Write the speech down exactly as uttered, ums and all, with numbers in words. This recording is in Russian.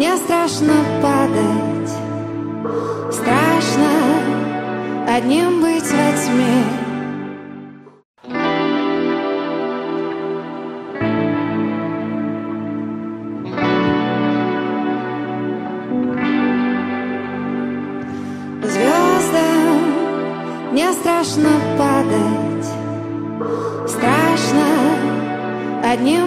Мне страшно падать, страшно одним быть во тьме. Звездам мне страшно падать, страшно одним